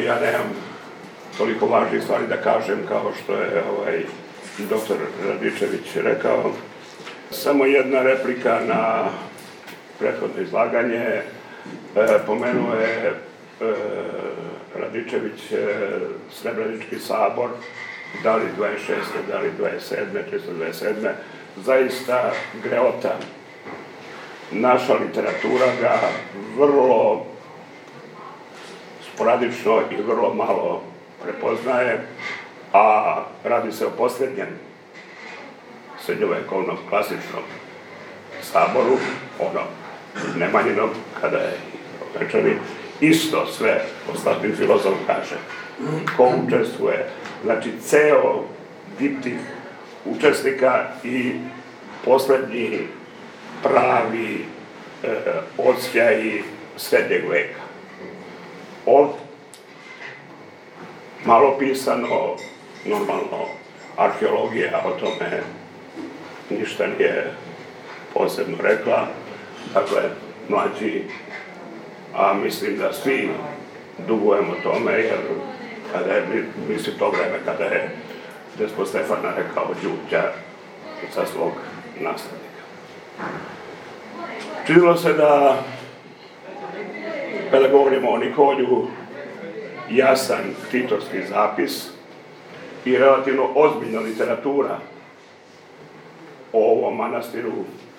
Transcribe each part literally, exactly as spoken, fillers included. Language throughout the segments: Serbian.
ja nemam toliko važnih stvari da kažem kao što je ovaj doktor Radičević rekao. Samo jedna replika na prethodno izlaganje. E, pomenuo je e, Radičević e, Srebrenički sabor, da li dvadeset šeste, da li dvadeset sedme, tristo dvadeset sedme. Zaista greota. Naša literatura ga vrlo sporadično i vrlo malo prepoznaje, a radi se o posljednjem srednjovekovnom klasičnom saboru, onom Nemanjinom, kada je Večeri, isto sve ostatni filozof kaže. Ko učestvuje? Znači, ceo diptih učesnika i poslednji pravi e, odsjaji srednjeg veka. Ovdje malo pisano, normalno, arheologija o tome ništa nije posebno rekla, dakle, mlađi, a mislim da svi dugujemo tome, jer kada je, mislim, to vreme kada je despot Stefana rekao Đuđa za svog naslednika. Činilo se da, kada govorimo o Nikolju, jasan titorski zapis i relativno ozbiljna literatura o ovom manastiru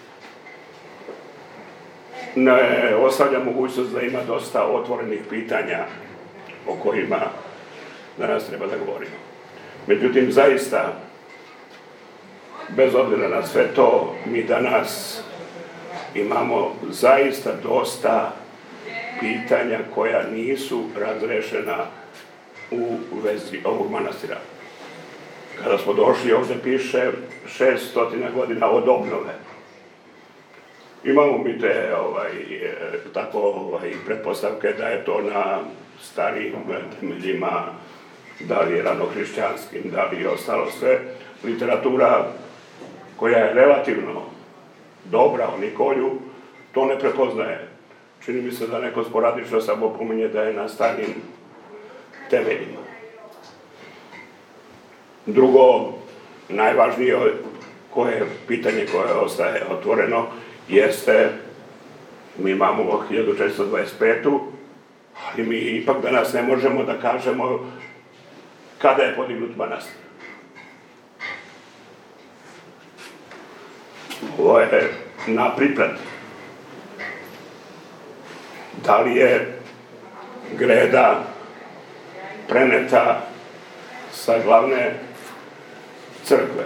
ne ostavlja mogućnost da ima dosta otvorenih pitanja o kojima danas treba da govorimo. Međutim, zaista, bez obzira na sve to, mi danas imamo zaista dosta pitanja koja nisu razrešena u vezi ovog manastira. Kada smo došli, ovde piše šeststotina godina od obnove. Imamo mi te ovaj, tako ovaj, pretpostavke da je to na starijim temeljima, da li je ranohrišćanskim, da li je ostalo sve. Literatura koja je relativno dobra o Nikolju, to ne prepoznaje. Čini mi se da neko sporadično samo pominje da je na starijim temeljima. Drugo, najvažnije koje pitanje koje ostaje otvoreno jeste, mi imamo hiljadu četiristo dvadeset petu. ali mi ipak danas ne možemo da kažemo kada je podignut manastir. Ovo je na priprati. Da li je greda preneta sa glavne crkve.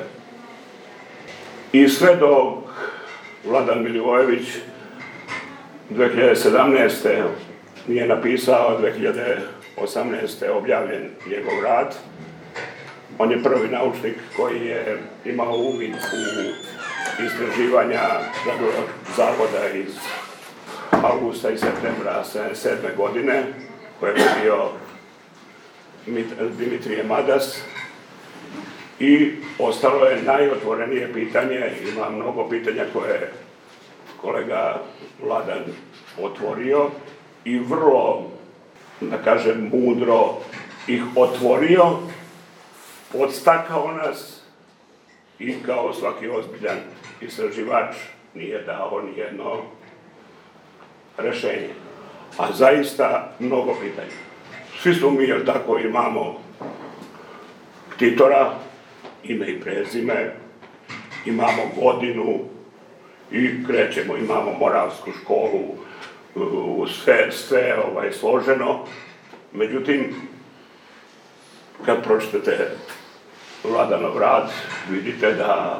I sve dok Vladan Milivojević dve hiljade sedamnaeste. nije napisao, dve hiljade osamnaeste. objavljen njegov rad. On je prvi naučnik koji je imao uvid u istraživanja zavoda iz avgusta i septembra sedamdeset sedme. godine, koji je bio Dimitrije Madas. I ostalo je najotvorenije pitanje, ima mnogo pitanja koje je kolega Vladan otvorio i vrlo, da kažem, mudro ih otvorio, podstakao nas i kao svaki ozbiljan istraživač nije dao nijedno rešenje. A zaista mnogo pitanja. Svi smo mi, jer tako imamo ktitora, ime i prezime, imamo godinu i krećemo, imamo moralsku školu, sve, sve ovaj, složeno. Međutim, kad pročitate Vladanov rad, vidite da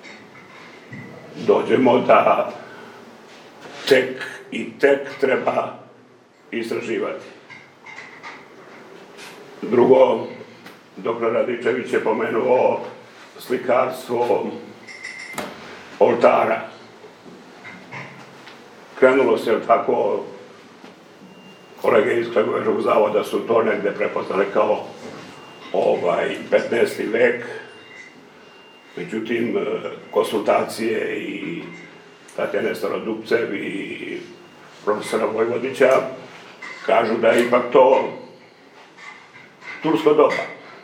dođemo da tek i tek treba istraživati. Drugo, doktor Radičević je pomenuo slikarstvo oltara. Krenulo se, tako, kolege iz Kragujevačkog zavoda su to negde prepoznali kao ovaj petnaesti. vek. Međutim, konsultacije i Tatjane Starodupcev i profesora Vojvodića kažu da je ipak to tursko doba.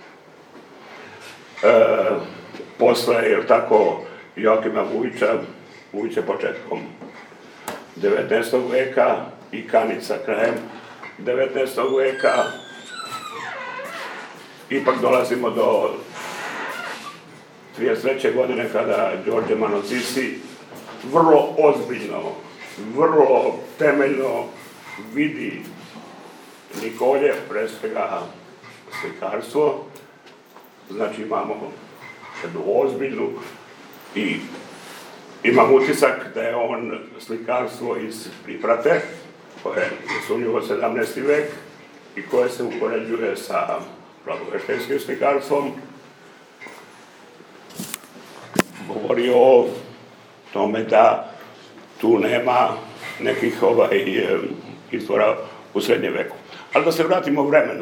E, posle, je tako, Joakima Vujića, Vujić je početkom devetnaestog veka i Kanica krajem devetnaestog veka. Ipak dolazimo do trideset treće godine kada Đorđe Manozisi vrlo ozbiljno, vrlo temeljno vidi Nikolje, pre svega slikarstvo. Znači imamo jednu ozbiljnu i imam utisak da je on slikarstvo iz Priprate, koje je nesumnjivo sedamnaesti vek i koje se upoređuje sa blagoveštenskim slikarstvom. Govori o tome da tu nema nekih ovaj, izvora u srednjem veku. Ali da se vratimo u vremenu.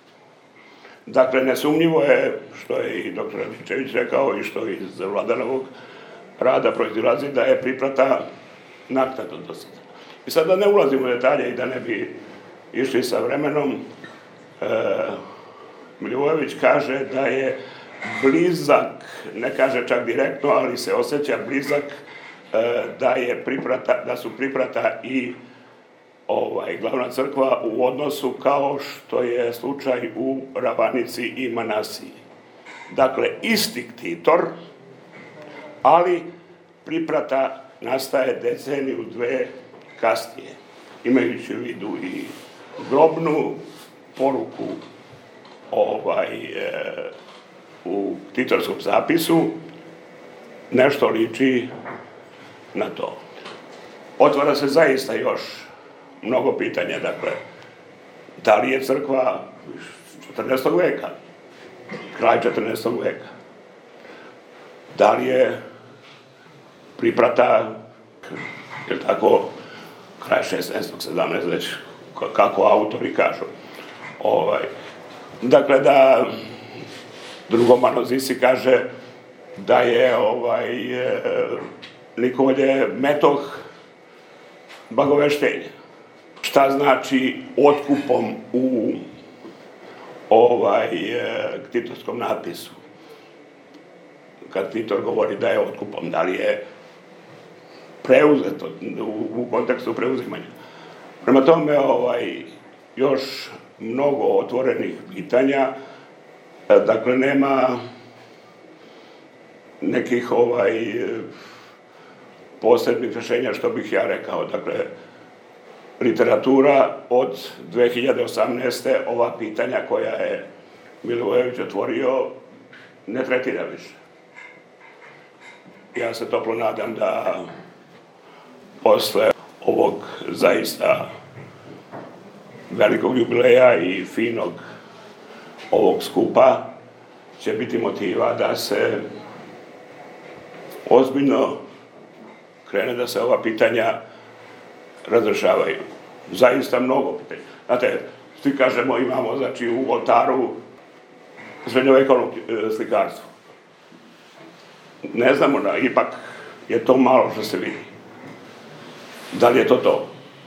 Dakle, nesumnjivo je, što je i doktor Radičević rekao i što iz Vladanovog rada proizilazi, da je Priprata naknadno dosadna. I sad da ne ulazimo u detalje i da ne bi išli sa vremenom, e, Milivojević kaže da je blizak, ne kaže čak direktno, ali se osjeća blizak e, da je Priprata, da su Priprata i ovaj, glavna crkva u odnosu kao što je slučaj u Ravanici i Manasiji. Dakle, isti ktitor, ali Priprata nastaje deceniju dve kasnije, imajući u vidu i grobnu poruku ovaj, e, u ktitorskom zapisu, nešto liči na to. Otvara se zaista još mnogo pitanja, dakle, da li je crkva četrnaestog veka, kraj četrnaestog veka, da li je Priprata, je tako, kraj šesnaestog, sedamnaestog, već kako autori kažu. Ovaj, dakle, da drugo Manozisi kaže da je ovaj, Nikolje metoh blagoveštenja. Šta znači otkupom u ovaj, ktitorskom napisu? Kad ktitor govori da je otkupom, da li je preuzeto u, u kontekstu preuzimanja. Prema tome, ovaj, još mnogo otvorenih pitanja, dakle, nema nekih ovaj, posebnih rešenja, što bih ja rekao. Dakle, literatura od dve hiljade osamnaeste. ova pitanja koja je Milivojević otvorio ne tretira više. Ja se toplo nadam da posle ovog zaista velikog jubileja i finog ovog skupa će biti motiva da se ozbiljno krene da se ova pitanja razrešavaju. Zaista mnogo pitanja. Znate, svi kažemo imamo, znači, u oltaru srednjovekovno slikarstvo. Ne znamo, da ipak je to malo što se vidi. Da li je to to?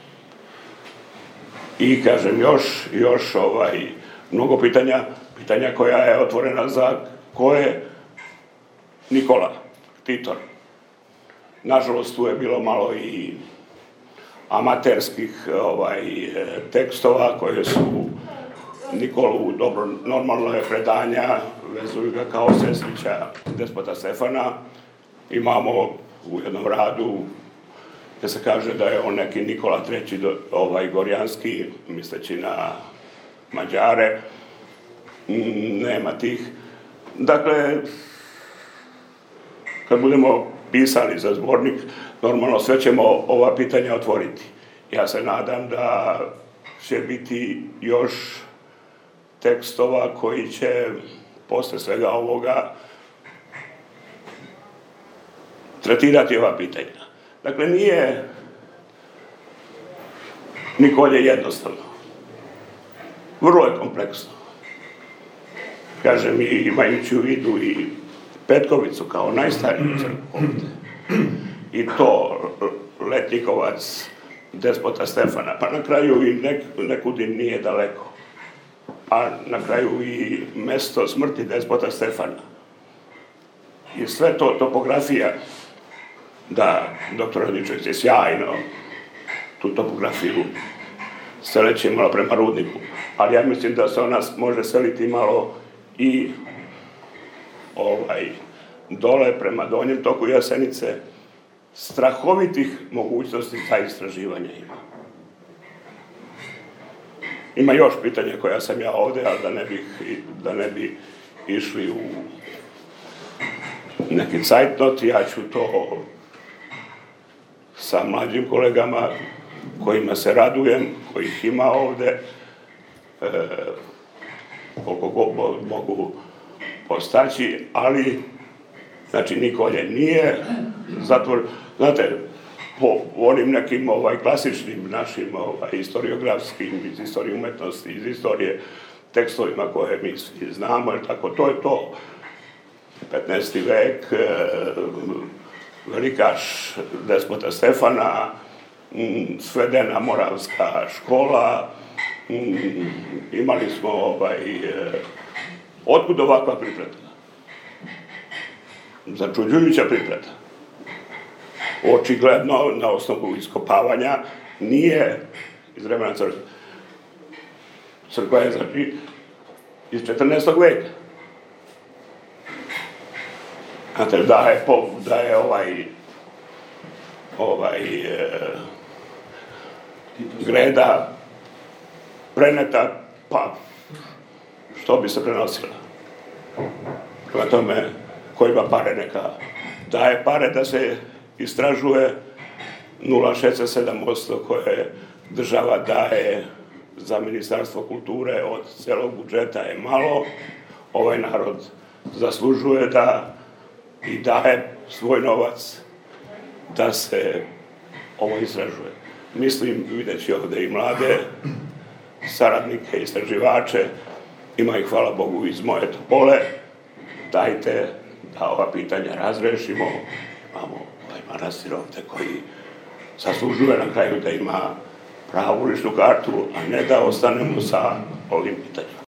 I kažem, još, još ovaj, mnogo pitanja, pitanja koja je otvorena za ko je Nikola, ktitor. Nažalost, tu je bilo malo i amaterskih ovaj, tekstova koje su Nikolu, dobro, normalno je predanja, vezuju ga kao sestrića despota Stefana. Imamo u jednom radu gde se kaže da je on neki Nikola treći ovaj, Gorjanski, misleći na Mađare. Nema tih. Dakle, kad budemo pisali za zbornik, normalno sve ćemo ova pitanja otvoriti. Ja se nadam da će biti još tekstova koji će posle svega ovoga tretirati ova pitanja. Dakle, nije Nikolje jednostavno. Vrlo je kompleksno. Kažem, imajući u vidu i Petkovicu kao najstariju crkvu ovde. I to Letnikovac, despota Stefana, pa na kraju i nek, Nekudin nije daleko. a na kraju i mesto smrti despota Stefana. I sve to topografija, da doktor Radičević je sjajno tu topografiju seleći malo prema rudniku, ali ja mislim da se ona može seliti malo i ovaj, dole prema donjem toku Jasenice. Strahovitih mogućnosti za istraživanje ima. Ima još pitanja koja sam ja ovde, ali da ne bi, da ne bi išli u neki cajtnot, ja ću to sa mlađim kolegama kojima se radujem, kojih ima ovde, e, koliko god mogu postaći, ali znači Nikolje nije zatvor. Znate, po onim nekim ovaj, klasičnim našim ovaj, historiografskim, iz istorije umetnosti, iz istorije tekstovima koje mi svi znamo, jer tako, to je to. petnaesti vek, e, velikaš despota Stefana, m, svedena moravska škola, m, imali smo ovaj, e, otkud ovakva pripreda? Začuđujuća pripreda. Očigledno, na osnovu iskopavanja, nije iz vremena crkve. Crkva je, znači, iz četrnaestog veka. Znate, da je, po, da je ovaj, ovaj, e, greda preneta, pa, što bi se prenosila? Prema tome, ko ima pare, neka daje pare da se istražuje. Nula zarez šezdeset sedam posto koje država daje za Ministarstvo kulture od celog budžeta je malo. Ovaj narod zaslužuje da i daje svoj novac da se ovo istražuje. Mislim, videći ovde i mlade saradnike, istraživače, ima ih, hvala Bogu, iz moje Topole, dajte da ova pitanja razrešimo. Imamo ovaj manastir ovde koji zaslužuje na kraju da ima pravu ličnu kartu, a ne da ostanemo sa ovim pitanjima.